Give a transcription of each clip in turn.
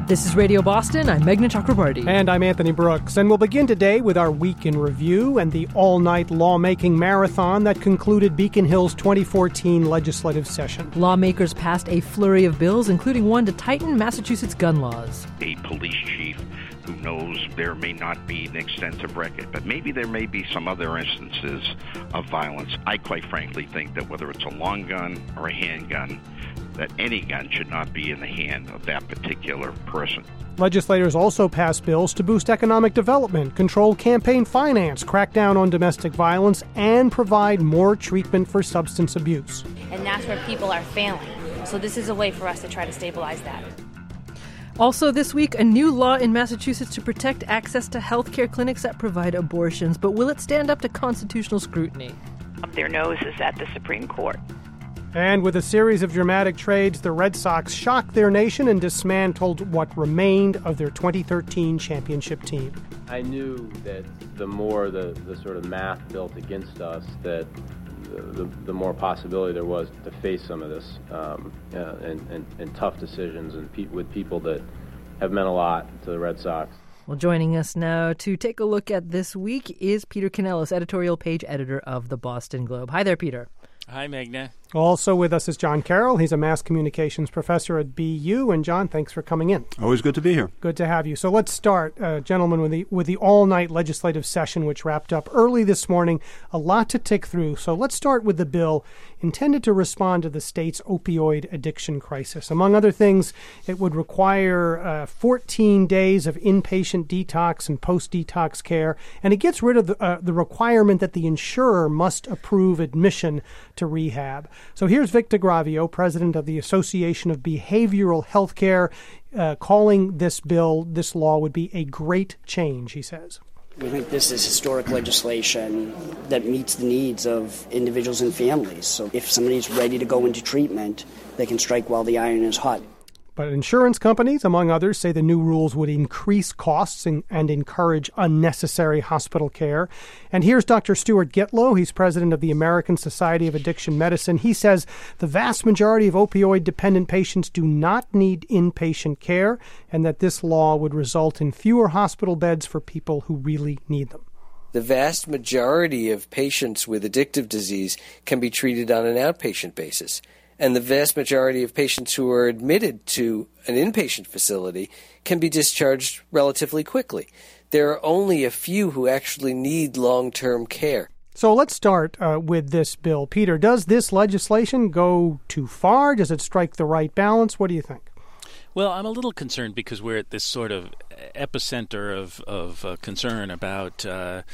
This is Radio Boston. I'm Meghna Chakrabarty. And I'm Anthony Brooks. And we'll begin today with our Week in Review and the all-night lawmaking marathon that concluded Beacon Hill's 2014 legislative session. Lawmakers passed a flurry of bills, including one to tighten Massachusetts gun laws. A police chief who knows there may not be an extensive record, but maybe there may be some other instances of violence. I quite frankly think that whether it's a long gun or a handgun, that any gun should not be in the hand of that particular person. Legislators also passed bills to boost economic development, control campaign finance, crack down on domestic violence, and provide more treatment for substance abuse. And that's where people are failing. So this is a way for us to try to stabilize that. Also this week, a new law in Massachusetts to protect access to health care clinics that provide abortions. But will it stand up to constitutional scrutiny? Their nose is at the Supreme Court. And with a series of dramatic trades, the Red Sox shocked their nation and dismantled what remained of their 2013 championship team. I knew that the more the sort of math built against us, that the more possibility there was to face some of this and tough decisions and with people that have meant a lot to the Red Sox. Well, joining us now to take a look at this week is Peter Canellis, editorial page editor of the Boston Globe. Hi there, Peter. Hi, Meghna. Also with us is John Carroll. He's a mass communications professor at BU. And John, thanks for coming in. Always good to be here. Good to have you. So let's start, gentlemen, with the all-night legislative session, which wrapped up early this morning. A lot to tick through. So let's start with the bill intended to respond to the state's opioid addiction crisis. Among other things, it would require 14 days of inpatient detox and post-detox care, and it gets rid of the requirement that the insurer must approve admission to rehab. So here's Vic DeGravio, president of the Association of Behavioral Health Care, calling this law would be a great change, he says. We think this is historic legislation that meets the needs of individuals and families. So if somebody's ready to go into treatment, they can strike while the iron is hot. But insurance companies, among others, say the new rules would increase costs and encourage unnecessary hospital care. And here's Dr. Stuart Gitlow. He's president of the American Society of Addiction Medicine. He says the vast majority of opioid-dependent patients do not need inpatient care, and that this law would result in fewer hospital beds for people who really need them. The vast majority of patients with addictive disease can be treated on an outpatient basis. And the vast majority of patients who are admitted to an inpatient facility can be discharged relatively quickly. There are only a few who actually need long-term care. So let's start with this bill. Peter, does this legislation go too far? Does it strike the right balance? What do you think? Well, I'm a little concerned because we're at this sort of epicenter of concern about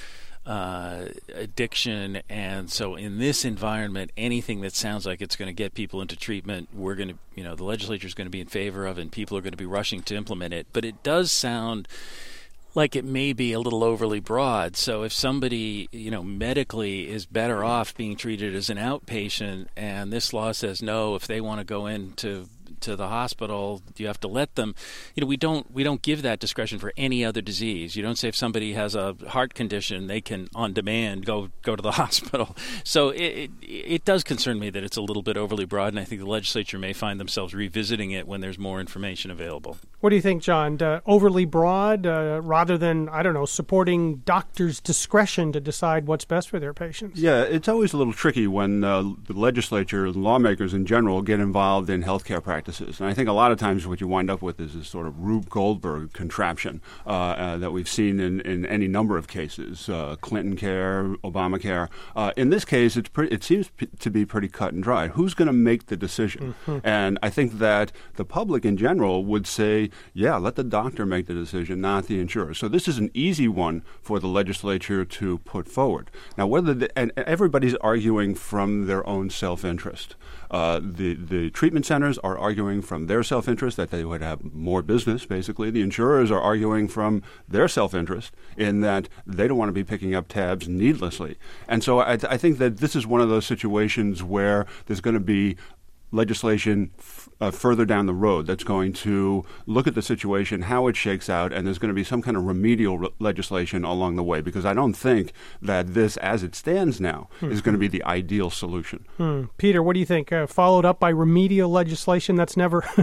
addiction, and so in this environment, anything that sounds like it's going to get people into treatment, we're going to, the legislature is going to be in favor of, and people are going to be rushing to implement it. But it does sound like it may be a little overly broad. So if somebody, medically is better off being treated as an outpatient, and this law says no, if they want to go into the hospital, you have to let them. We don't give that discretion for any other disease. You don't say if somebody has a heart condition, they can on demand go to the hospital. So it does concern me that it's a little bit overly broad, and I think the legislature may find themselves revisiting it when there's more information available. What do you think, John? Overly broad, rather than, supporting doctors' discretion to decide what's best for their patients? Yeah, it's always a little tricky when the legislature and lawmakers in general get involved in healthcare practices. And I think a lot of times what you wind up with is this sort of Rube Goldberg contraption that we've seen in any number of cases, Clinton care, Obamacare. In this case, it seems to be pretty cut and dry. Who's going to make the decision? Mm-hmm. And I think that the public in general would say, yeah, let the doctor make the decision, not the insurer. So this is an easy one for the legislature to put forward. Now, and everybody's arguing from their own self-interest. The treatment centers are arguing from their self-interest that they would have more business, basically. The insurers are arguing from their self-interest in that they don't want to be picking up tabs needlessly. And so I think that this is one of those situations where there's going to be legislation further down the road that's going to look at the situation, how it shakes out, and there's going to be some kind of remedial legislation along the way, because I don't think that this, as it stands now, is going to be the ideal solution. Peter, what do you think? Followed up by remedial legislation, that's never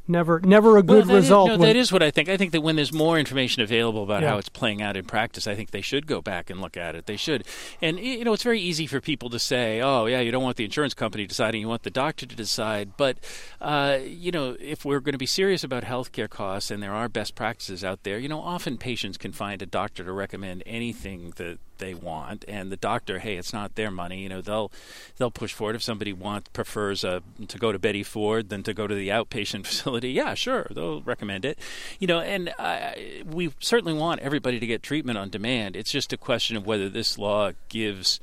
never a good result. That is what I think. I think that when there's more information available about how it's playing out in practice, I think they should go back and look at it. They should. And, it's very easy for people to say, oh, yeah, you don't want the insurance company deciding, you want the doctor to decide. But, if we're going to be serious about healthcare costs and there are best practices out there, often patients can find a doctor to recommend anything that they want, and the doctor, hey, it's not their money. They'll push for it. If somebody prefers to go to Betty Ford than to go to the outpatient facility, yeah, sure, they'll recommend it. And we certainly want everybody to get treatment on demand. It's just a question of whether this law gives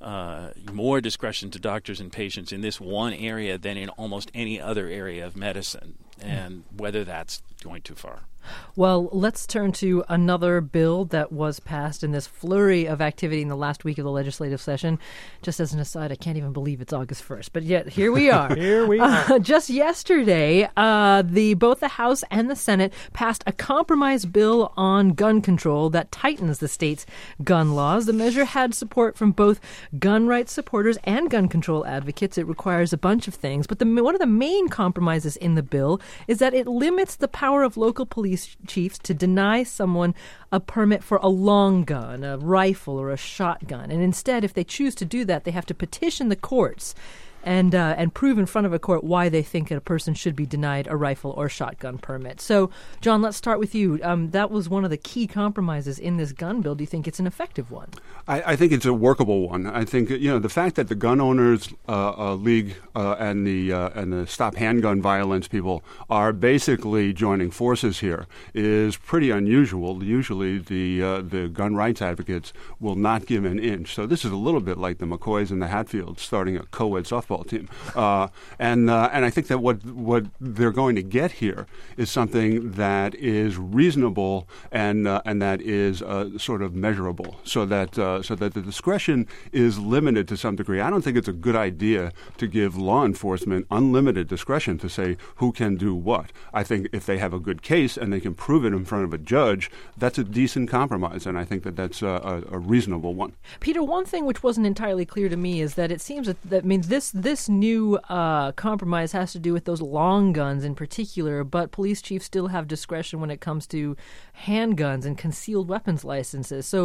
more discretion to doctors and patients in this one area than in almost any other area of medicine, and whether that's going too far. Well, let's turn to another bill that was passed in this flurry of activity in the last week of the legislative session. Just as an aside, I can't even believe it's August 1st, but yet here we are. Here we are. Just yesterday, both the House and the Senate passed a compromise bill on gun control that tightens the state's gun laws. The measure had support from both gun rights supporters and gun control advocates. It requires a bunch of things, but one of the main compromises in the bill is that it limits the power of local police chiefs to deny someone a permit for a long gun, a rifle, or a shotgun. And instead, if they choose to do that, they have to petition the courts and prove in front of a court why they think that a person should be denied a rifle or shotgun permit. So, John, let's start with you. That was one of the key compromises in this gun bill. Do you think it's an effective one? I think it's a workable one. I think the fact that the Gun Owners League and the Stop Handgun Violence people are basically joining forces here is pretty unusual. Usually, the gun rights advocates will not give an inch. So this is a little bit like the McCoys and the Hatfields starting a co-ed softball team, and I think that what they're going to get here is something that is reasonable and that is sort of measurable, so that the discretion is limited to some degree. I don't think it's a good idea to give law enforcement unlimited discretion to say who can do what. I think if they have a good case and they can prove it in front of a judge, that's a decent compromise, and I think that that's a reasonable one. Peter, one thing which wasn't entirely clear to me is that it seems that this new compromise has to do with those long guns in particular, but police chiefs still have discretion when it comes to handguns and concealed weapons licenses. So,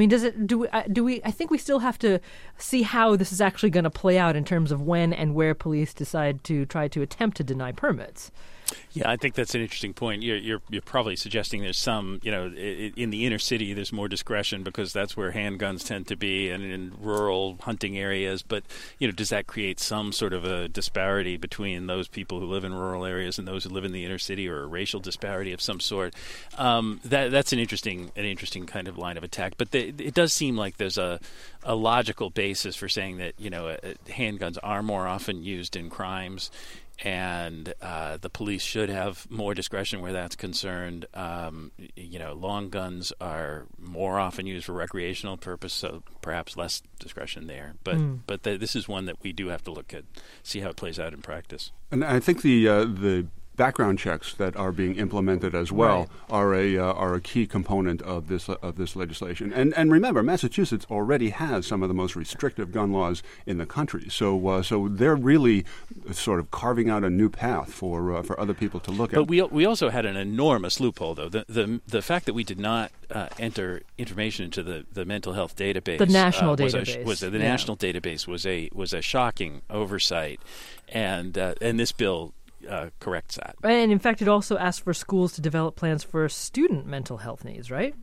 I think we still have to see how this is actually going to play out in terms of when and where police decide to try to attempt to deny permits. Yeah, I think that's an interesting point. You're probably suggesting there's some, in the inner city there's more discretion because that's where handguns tend to be, and in rural hunting areas. But, does that create some sort of a disparity between those people who live in rural areas and those who live in the inner city, or a racial disparity of some sort? That's an interesting kind of line of attack. But it does seem like there's a logical basis for saying that, handguns are more often used in crimes, and the police should have more discretion where that's concerned. Long guns are more often used for recreational purpose, so perhaps less discretion there. But this is one that we do have to look at, see how it plays out in practice. And I think the background checks that are being implemented as well are a key component of this legislation. And remember, Massachusetts already has some of the most restrictive gun laws in the country. So they're really sort of carving out a new path for other people to look at. But we also had an enormous loophole, though. The fact that we did not enter information into the mental health database, the national database, the national database was a shocking oversight, and this bill corrects that. And in fact, it also asked for schools to develop plans for student mental health needs, right?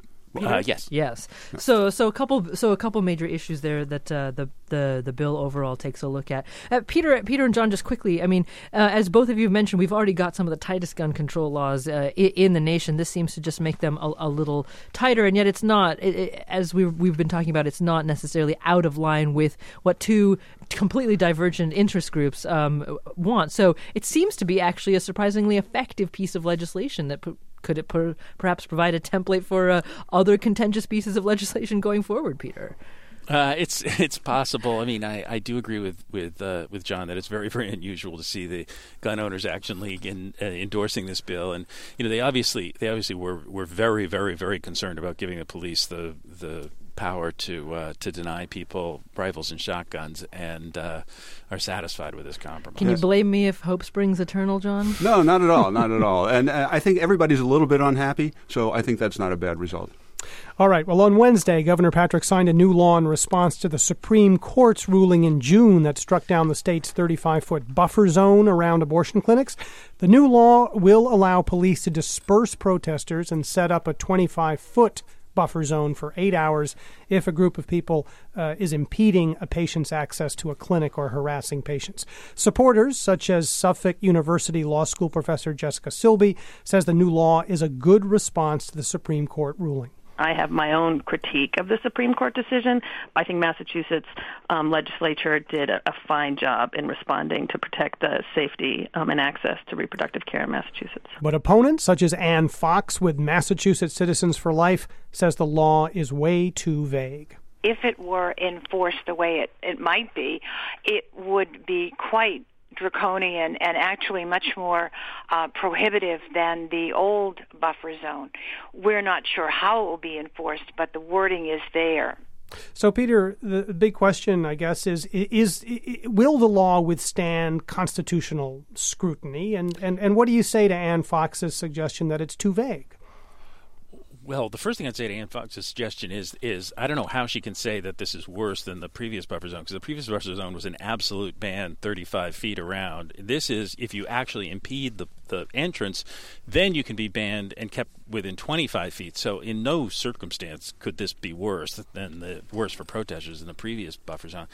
Yes. So a couple major issues there that the bill overall takes a look at. Peter and John, just quickly. As both of you have mentioned, we've already got some of the tightest gun control laws in the nation. This seems to just make them a little tighter, and yet it's not. As we've been talking about, it's not necessarily out of line with what two completely divergent interest groups want. So it seems to be actually a surprisingly effective piece of legislation that could it perhaps provide a template for other contentious pieces of legislation going forward, Peter? It's possible. I do agree with John that it's very, very unusual to see the Gun Owners Action League endorsing this bill, and they obviously were very, very, very concerned about giving the police the power to deny people rifles and shotguns, and are satisfied with this compromise. Can you blame me if hope springs eternal, John? No, not at all, not at all. And I think everybody's a little bit unhappy, so I think that's not a bad result. All right. Well, on Wednesday, Governor Patrick signed a new law in response to the Supreme Court's ruling in June that struck down the state's 35-foot buffer zone around abortion clinics. The new law will allow police to disperse protesters and set up a 25-foot buffer zone for 8 hours if a group of people is impeding a patient's access to a clinic or harassing patients. Supporters, such as Suffolk University Law School professor Jessica Silby, says the new law is a good response to the Supreme Court ruling. I have my own critique of the Supreme Court decision. I think Massachusetts legislature did a fine job in responding to protect the safety and access to reproductive care in Massachusetts. But opponents, such as Ann Fox with Massachusetts Citizens for Life, says the law is way too vague. If it were enforced the way it might be, it would be quite draconian and actually much more prohibitive than the old buffer zone. We're not sure how it will be enforced, but the wording is there. So, Peter, the big question, I guess, is will the law withstand constitutional scrutiny? And what do you say to Ann Fox's suggestion that it's too vague? Well, the first thing I'd say to Ann Fox's suggestion is I don't know how she can say that this is worse than the previous buffer zone, because the previous buffer zone was an absolute ban 35 feet around. This is, if you actually impede the entrance, then you can be banned and kept within 25 feet. So in no circumstance could this be worse for protesters than the previous buffer zone.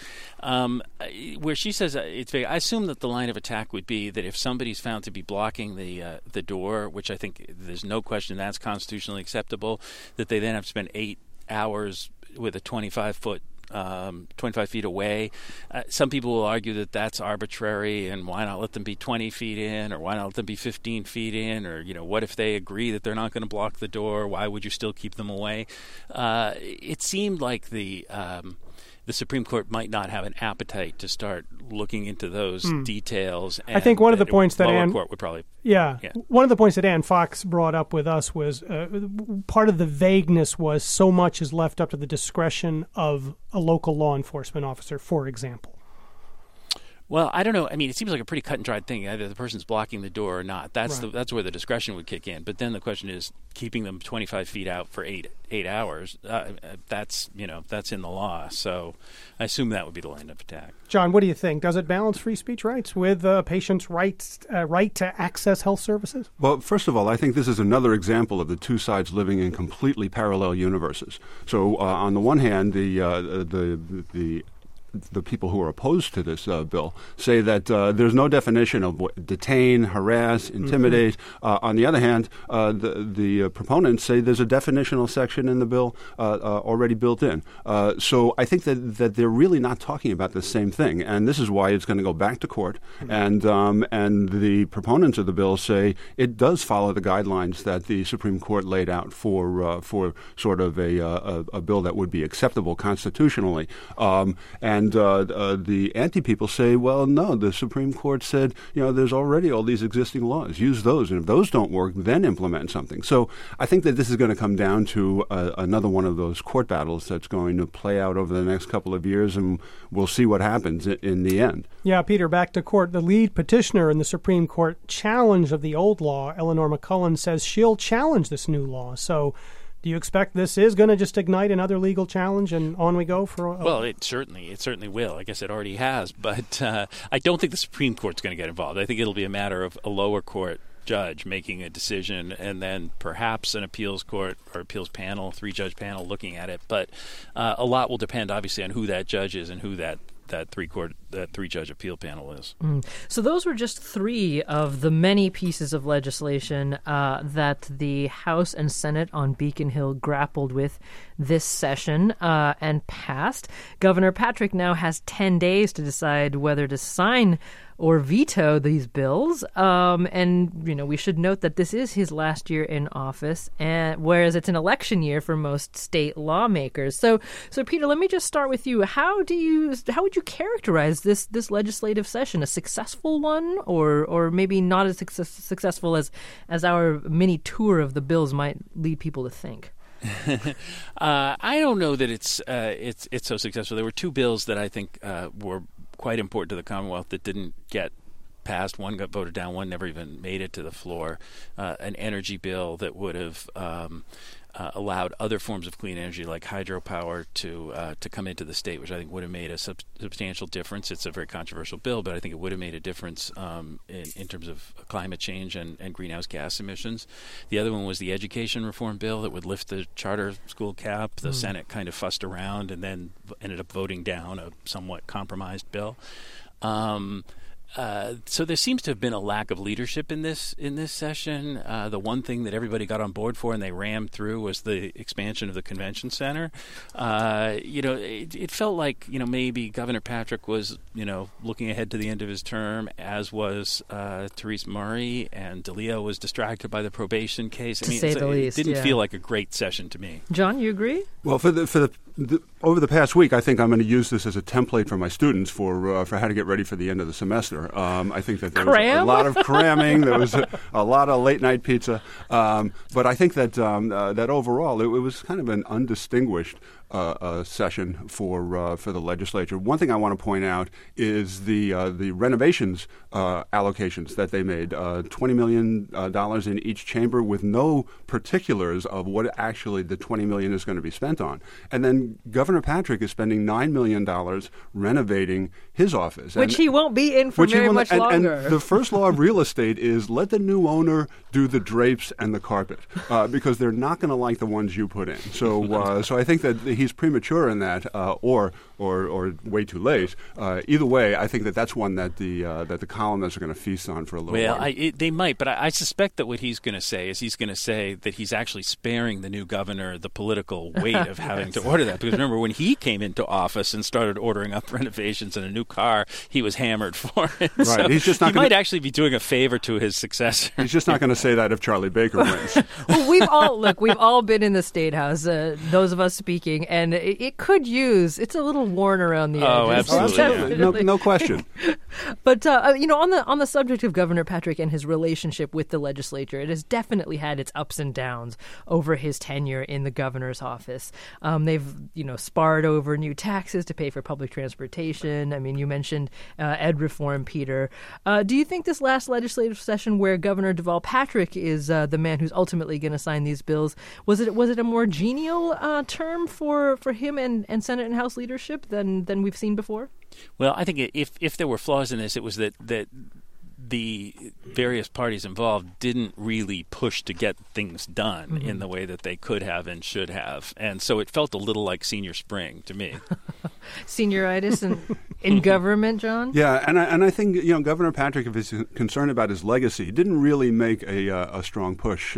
Where she says it's vague, I assume that the line of attack would be that if somebody's found to be blocking the door, which I think there's no question that's constitutionally acceptable, that they then have to spend 8 hours with a 25 feet away. Some people will argue that that's arbitrary, and why not let them be 20 feet in, or why not let them be 15 feet in, or what if they agree that they're not going to block the door? Why would you still keep them away? It seemed like the Supreme Court might not have an appetite to start looking into those details. And I think one of the points that Ann court would probably one of the points that Ann Fox brought up with us was part of the vagueness was so much is left up to the discretion of a local law enforcement officer, for example. Well, I don't know. I mean, it seems like a pretty cut and dried thing. Either the person's blocking the door or not. That's right. That's where the discretion would kick in. But then the question is keeping them 25 feet out for eight hours. That's in the law. So I assume that would be the line of attack. John, what do you think? Does it balance free speech rights with patients' right to access health services? Well, first of all, I think this is another example of the two sides living in completely parallel universes. So on the one hand, the people who are opposed to this bill say that there's no definition of what detain, harass, intimidate. On the other hand, the proponents say there's a definitional section in the bill already built in. So I think that they're really not talking about the same thing, and this is why it's going to go back to court. And the proponents of the bill say it does follow the guidelines that the Supreme Court laid out for sort of a bill that would be acceptable constitutionally. And the anti-people say, well, no, the Supreme Court said, there's already all these existing laws. Use those. And if those don't work, then implement something. So I think that this is going to come down to another one of those court battles that's going to play out over the next couple of years, and we'll see what happens in the end. Yeah, Peter, back to court. The lead petitioner in the Supreme Court challenge of the old law, Eleanor McCullen, says she'll challenge this new law. So do you expect this is going to just ignite another legal challenge and on we go for Well, it certainly will. I guess it already has. But I don't think the Supreme Court's going to get involved. I think it'll be a matter of a lower court judge making a decision, and then perhaps an appeals court or appeals panel, 3-judge panel looking at it. But a lot will depend, obviously, on who that judge is and who that 3-judge appeal panel is. So those were just 3 of the many pieces of legislation that the House and Senate on Beacon Hill grappled with this session and passed. Governor Patrick now has 10 days to decide whether to sign or veto these bills. And we should note that this is his last year in office, and whereas it's an election year for most state lawmakers. So Peter, let me just start with you. How would you characterize this legislative session? A successful one, or maybe not as successful as our mini tour of the bills might lead people to think? I don't know that it's so successful. There were two bills that I think were quite important to the Commonwealth that didn't get passed. One got voted down. One never even made it to the floor. An energy bill that would have allowed other forms of clean energy like hydropower to come into the state, which I think would have made a substantial difference. It's a very controversial bill, but I think it would have made a difference in terms of climate change and greenhouse gas emissions. The other one was the education reform bill that would lift the charter school cap. The Senate kind of fussed around and then ended up voting down a somewhat compromised bill. So there seems to have been a lack of leadership in this session. The one thing that everybody got on board for and they rammed through was the expansion of the convention center. It felt like maybe Governor Patrick was looking ahead to the end of his term, as was Therese Murray, and DeLeo was distracted by the probation case. To say the least, it didn't feel like a great session to me. John, you agree? Well, over the past week, I think I'm going to use this as a template for my students for how to get ready for the end of the semester. I think that there was a lot of cramming. There was a lot of late night pizza. But I think that that overall it was kind of an undistinguished session for the legislature. One thing I want to point out is the renovations allocations that they made, $20 million in each chamber, with no particulars of what actually the $20 million is going to be spent on. And then Governor Patrick is spending $9 million renovating his office, which he won't be in for very much longer. And the first law of real estate is let the new owner do the drapes and the carpet, because they're not going to like the ones you put in. So I think that he's premature in that, or way too late. Either way, I think that's one that the columnists are going to feast on for a little while. They might, but I suspect that what he's going to say is he's going to say that he's actually sparing the new governor the political weight of having to order that. Because remember, when he came into office and started ordering up renovations and a new car, he was hammered for it. Right. So he's just not might actually be doing a favor to his successor. He's just not going to say that if Charlie Baker wins. Well, we've all been in the State House, those of us speaking, and it could use. It's a little worn around the edges. Oh, absolutely. No question. But on the subject of Governor Patrick and his relationship with the legislature, it has definitely had its ups and downs over his tenure in the governor's office. They've sparred over new taxes to pay for public transportation. I mean, you mentioned ed reform, Peter. Do you think this last legislative session, where Governor Deval Patrick is the man who's ultimately going to sign these bills, was it a more genial term for him and Senate and House leadership than we've seen before? Well, I think if there were flaws in this, it was that the various parties involved didn't really push to get things done in the way that they could have and should have. And so it felt a little like senior spring to me. Senioritis in government, John? Yeah, and I think Governor Patrick, if he's concerned about his legacy, didn't really make a strong push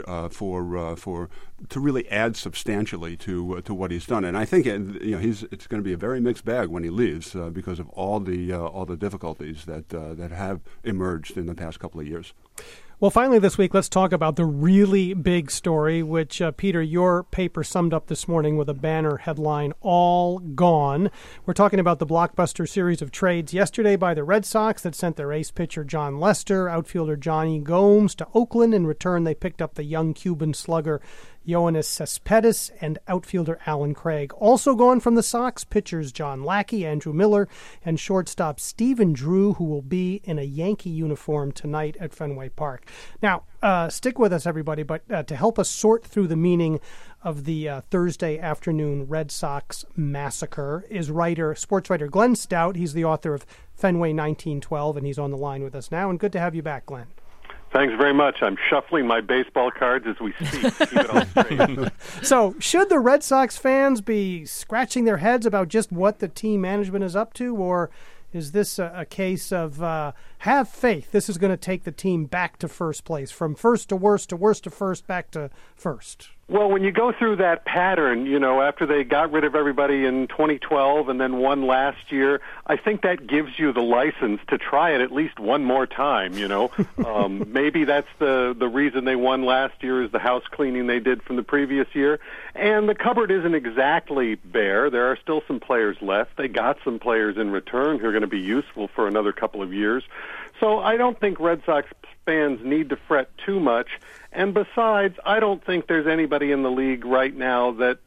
to really add substantially to what he's done. And I think it's going to be a very mixed bag when he leaves because of all the difficulties that have emerged in the past couple of years. Well, finally this week, let's talk about the really big story, which, Peter, your paper summed up this morning with a banner headline, All Gone. We're talking about the blockbuster series of trades yesterday by the Red Sox that sent their ace pitcher John Lester, outfielder Johnny Gomes to Oakland. In return, they picked up the young Cuban slugger Yoenis Cespedes and outfielder Alan Craig. Also gone from the Sox, pitchers John Lackey, Andrew Miller, and shortstop Stephen Drew, who will be in a Yankee uniform tonight at Fenway Park. Now, stick with us, everybody, but to help us sort through the meaning of the Thursday afternoon Red Sox massacre is sports writer Glenn Stout. He's the author of Fenway 1912, and he's on the line with us now. And good to have you back, Glenn. Thanks very much. I'm shuffling my baseball cards as we speak. Keep it all straight. So, should the Red Sox fans be scratching their heads about just what the team management is up to, or is this a case of have faith? This is going to take the team back to first place, from first to worst to first, back to first. Well, when you go through that pattern, after they got rid of everybody in 2012 and then won last year, I think that gives you the license to try it at least one more time, Maybe that's the reason they won last year, is the house cleaning they did from the previous year. And the cupboard isn't exactly bare. There are still some players left. They got some players in return who are going to be useful for another couple of years. So I don't think Red Sox fans need to fret too much. And besides, I don't think there's anybody in the league right now that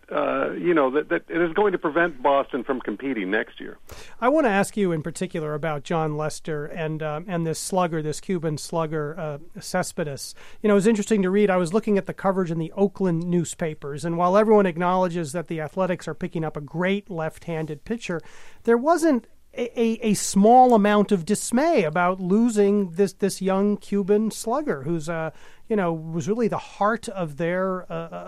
that is going to prevent Boston from competing next year. I want to ask you in particular about Jon Lester and this slugger, this Cuban slugger, Cespedes. It was interesting to read. I was looking at the coverage in the Oakland newspapers, and while everyone acknowledges that the Athletics are picking up a great left-handed pitcher, there wasn't a small amount of dismay about losing this young Cuban slugger who's was really the heart of their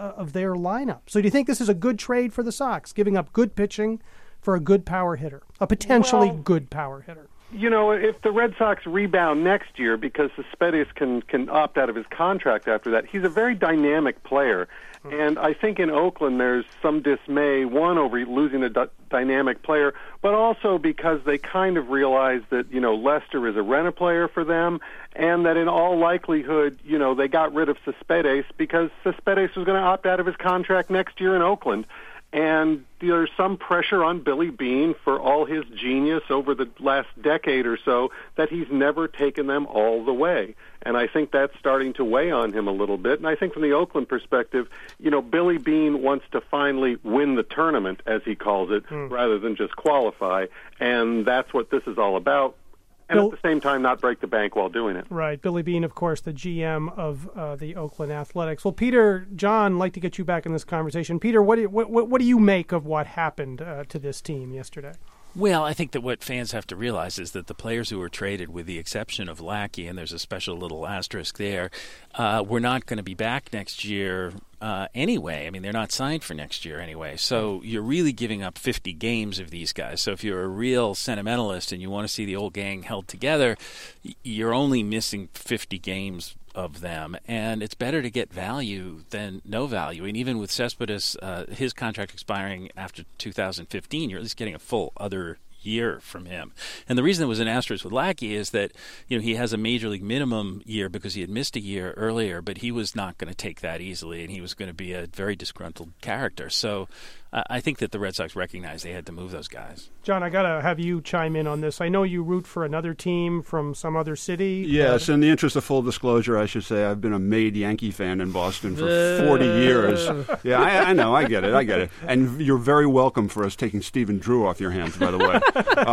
lineup. So do you think this is a good trade for the Sox, giving up good pitching for a good power hitter, a potentially good power hitter? If the Red Sox rebound next year, because Cespedes can opt out of his contract after that, he's a very dynamic player. And I think in Oakland there's some dismay, one, over losing a dynamic player, but also because they kind of realize that, Lester is a rent-a player for them, and that in all likelihood, they got rid of Cespedes because Cespedes was going to opt out of his contract next year in Oakland. And there's some pressure on Billy Beane, for all his genius over the last decade or so, that he's never taken them all the way. And I think that's starting to weigh on him a little bit. And I think from the Oakland perspective, Billy Beane wants to finally win the tournament, as he calls it, rather than just qualify. And that's what this is all about. And at the same time, not break the bank while doing it. Right. Billy Beane, of course, the GM of the Oakland Athletics. Well, Peter, John, I'd like to get you back in this conversation. Peter, what do you make of what happened to this team yesterday? Well, I think that what fans have to realize is that the players who were traded, with the exception of Lackey, and there's a special little asterisk there, were not going to be back next year anyway. I mean, they're not signed for next year anyway. So you're really giving up 50 games of these guys. So if you're a real sentimentalist and you want to see the old gang held together, you're only missing 50 games of them, and it's better to get value than no value. And even with Cespedes, his contract expiring after 2015, you're at least getting a full other year from him. And the reason there was an asterisk with Lackey is that he has a major league minimum year because he had missed a year earlier, but he was not going to take that easily, and he was going to be a very disgruntled character. So I think that the Red Sox recognized they had to move those guys. John, I got to have you chime in on this. I know you root for another team from some other city. Yes, in the interest of full disclosure, I should say I've been a made Yankee fan in Boston for 40 years. Yeah, I know, I get it. And you're very welcome for us taking Stephen Drew off your hands, by the way.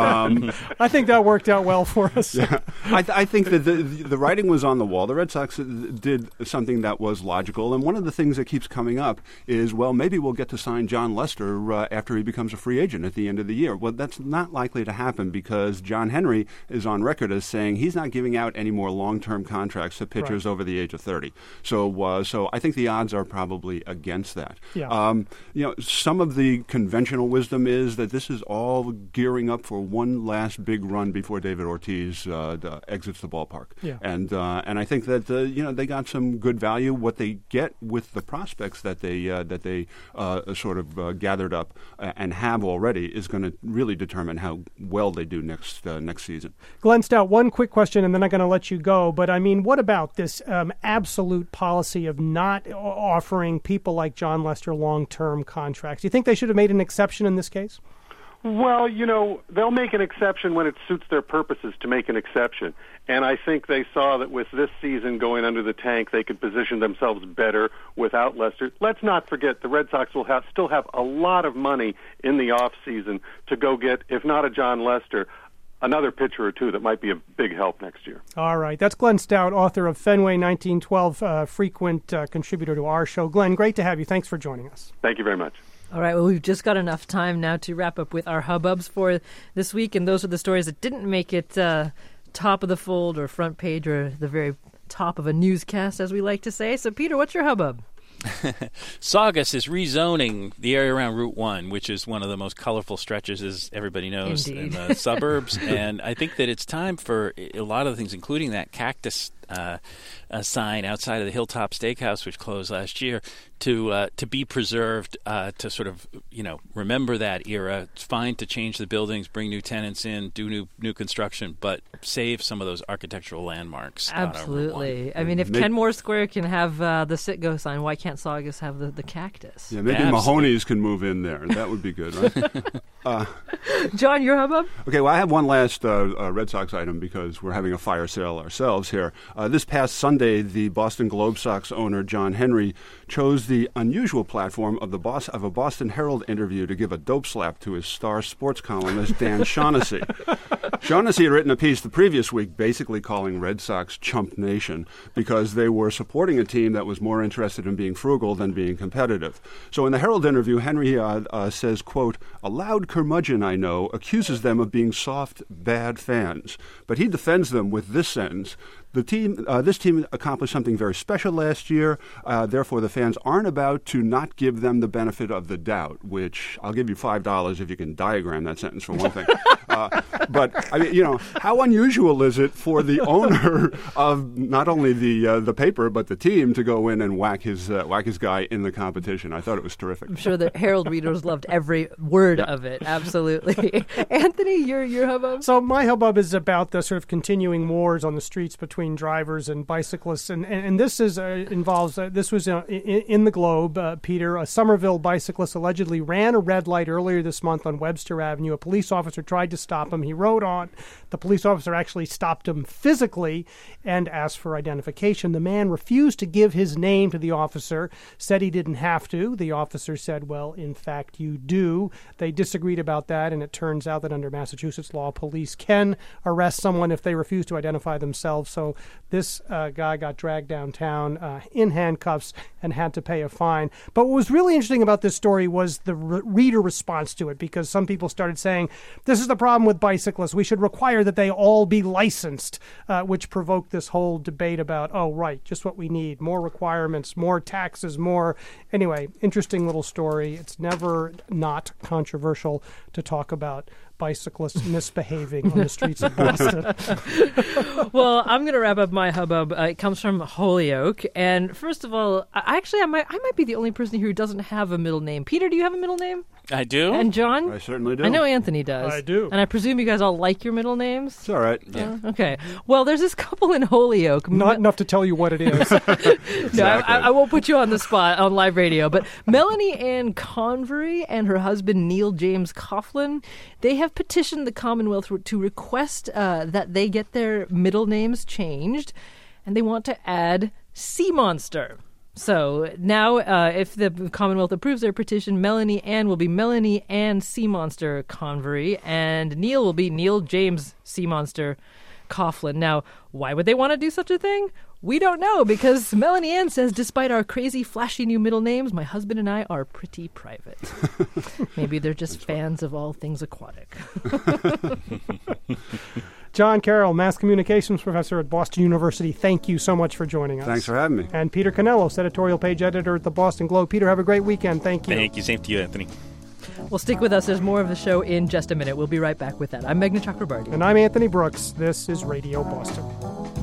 I think that worked out well for us. Yeah, I think that the writing was on the wall. The Red Sox did something that was logical, and one of the things that keeps coming up is, well, maybe we'll get to sign Jon Lester after he becomes a free agent at the end of the year. Well, that's not likely to happen because John Henry is on record as saying he's not giving out any more long-term contracts to pitchers over the age of 30. So I think the odds are probably against that. Yeah. Some of the conventional wisdom is that this is all gearing up for one last big run before David Ortiz exits the ballpark. Yeah. And I think that they got some good value. What they get with the prospects that they sort of gathered up and have already is going to really determine how well they do next season. Glenn Stout, one quick question, and then I'm going to let you go. But I mean, what about this absolute policy of not offering people like Jon Lester long-term contracts? Do you think they should have made an exception in this case? Well, they'll make an exception when it suits their purposes to make an exception. And I think they saw that with this season going under the tank, they could position themselves better without Lester. Let's not forget the Red Sox will still have a lot of money in the off season to go get, if not a Jon Lester, another pitcher or two that might be a big help next year. All right. That's Glenn Stout, author of Fenway 1912, frequent contributor to our show. Glenn, great to have you. Thanks for joining us. Thank you very much. All right, well, we've just got enough time now to wrap up with our hubbubs for this week, and those are the stories that didn't make it top of the fold or front page or the very top of a newscast, as we like to say. So, Peter, what's your hubbub? Saugus is rezoning the area around Route 1, which is one of the most colorful stretches, as everybody knows, in the suburbs. And I think that it's time for a lot of the things, including that cactus sign outside of the Hilltop Steakhouse, which closed last year, to be preserved, to sort of remember that era. It's fine to change the buildings, bring new tenants in, do new construction, but save some of those architectural landmarks. Absolutely. I mean, if Kenmore Square can have the Citgo sign, why can't Saugus have the cactus? Yeah, maybe Mahoney's can move in there. That would be good, right? John, your hubbub? Okay, well, I have one last Red Sox item because we're having a fire sale ourselves here. This past Sunday, the Boston Globe Sox owner, John Henry, chose the unusual platform of a Boston Herald interview to give a dope slap to his star sports columnist, Dan Shaughnessy. Shaughnessy had written a piece the previous week basically calling Red Sox Chump Nation because they were supporting a team that was more interested in being frugal than being competitive. So in the Herald interview, Henry says, quote, "A loud curmudgeon I know accuses them of being soft, bad fans, but he defends them with this sentence. This team accomplished something very special last year. Therefore, the fans aren't about to not give them the benefit of the doubt," which I'll give you $5 if you can diagram that sentence for one thing. But, I mean, how unusual is it for the owner of not only the paper but the team to go in and whack his guy in the competition? I thought it was terrific. I'm sure the Herald readers loved every word of it. Absolutely. Anthony, your hubbub? So my hubbub is about the sort of continuing wars on the streets between drivers and bicyclists, and this involves this was in the Globe, Peter. A Somerville bicyclist allegedly ran a red light earlier this month on Webster Avenue. A police officer tried to stop him. He rode on. The police officer actually stopped him physically and asked for identification. The man refused to give his name to the officer, said he didn't have to. The officer said, "Well, in fact, you do." They disagreed about that, and it turns out that under Massachusetts law, police can arrest someone if they refuse to identify themselves. So this guy got dragged downtown in handcuffs and had to pay a fine. But what was really interesting about this story was the reader response to it, because some people started saying, this is the problem with bicyclists. We should require that they all be licensed, which provoked this whole debate about, oh, right, just what we need. More requirements, more taxes, more. Anyway, interesting little story. It's never not controversial to talk about bicyclists misbehaving on the streets of Boston. Well, I'm going to wrap up my hubbub. It comes from Holyoke. And first of all, I might be the only person here who doesn't have a middle name. Peter, do you have a middle name? I do. And John? I certainly do. I know Anthony does. I do. And I presume you guys all like your middle names? It's all right. Yeah. Okay. Well, there's this couple in Holyoke. Not enough to tell you what it is. Exactly. No, I won't put you on the spot on live radio. But Melanie Ann Convery and her husband Neil James Coughlin, they have petitioned the Commonwealth to request that they get their middle names changed, and they want to add Sea Monster. So now, if the Commonwealth approves their petition, Melanie Ann will be Melanie Ann Sea Monster Convery, and Neil will be Neil James Sea Monster Coughlin. Now, why would they want to do such a thing? We don't know, because Melanie Ann says, despite our crazy, flashy new middle names, my husband and I are pretty private. Maybe they're just fans of all things aquatic. John Carroll, Mass Communications Professor at Boston University, thank you so much for joining us. Thanks for having me. And Peter Canellos, Editorial Page Editor at the Boston Globe. Peter, have a great weekend. Thank you. Thank you. Same to you, Anthony. Well, stick with us. There's more of the show in just a minute. We'll be right back with that. I'm Meghna Chakrabarti. And I'm Anthony Brooks. This is Radio Boston.